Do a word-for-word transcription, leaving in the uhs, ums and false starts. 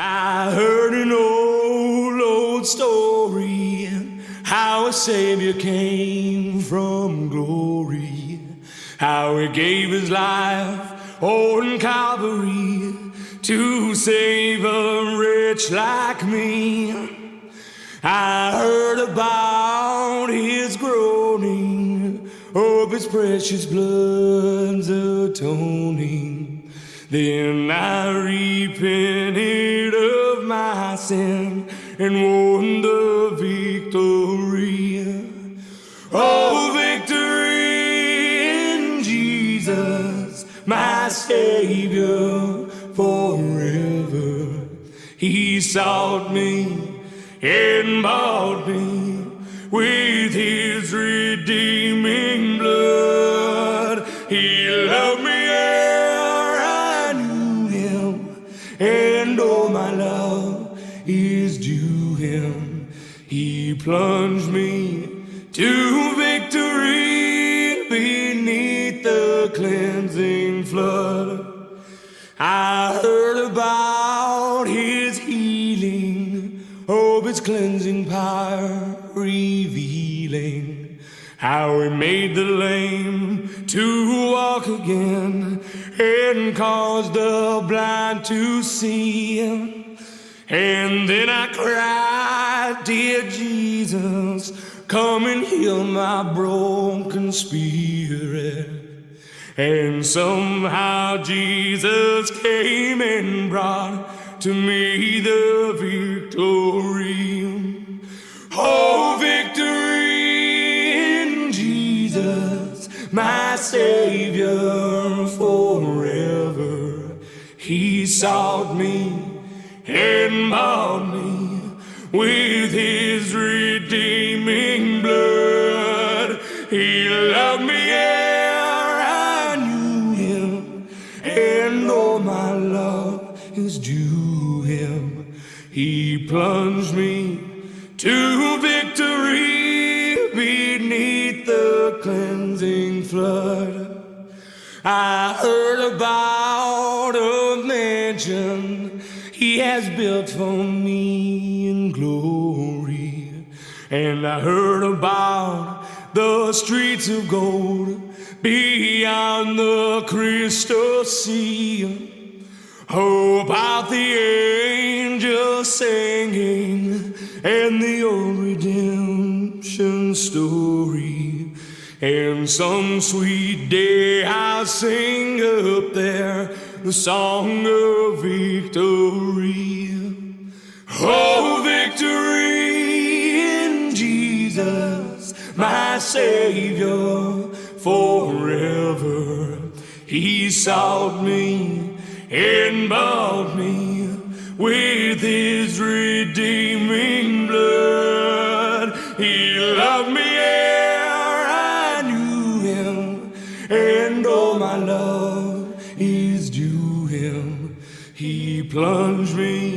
I heard an old, old story, how a Savior came from glory, how he gave his life on Calvary to save a wretch like me. I heard about his groaning, of his precious blood's atoning. Then I repented of my sin and won the victory. Oh, victory in Jesus, my Savior forever. He sought me and bought me with his redeeming blood. He loved me ere I knew him, and all my love is due him. He plunged me to victory beneath the cleansing flood. I heard about his healing, of his cleansing power revealing, how he made the lame to walk again and caused the blind to see him. And then I cried, dear Jesus, come and heal my broken spirit. And somehow Jesus came and brought to me the victory. Oh, victory in Jesus, my Savior forever. He sought me and bought me with his redeeming blood. He loved me ere I knew him, and all my love is due him. He plunged me to victory beneath the cleansing flood. I heard about a mansion he has built for me in glory, and I heard about the streets of gold beyond the crystal sea. Oh, about the angels singing and the old redemption story. And some sweet day I'll sing up there the song of victory. Oh, victory in Jesus, my Savior forever. He sought me and bought me with his redeeming blood. He loved me ere I knew him, and all my love is due him. He plunged me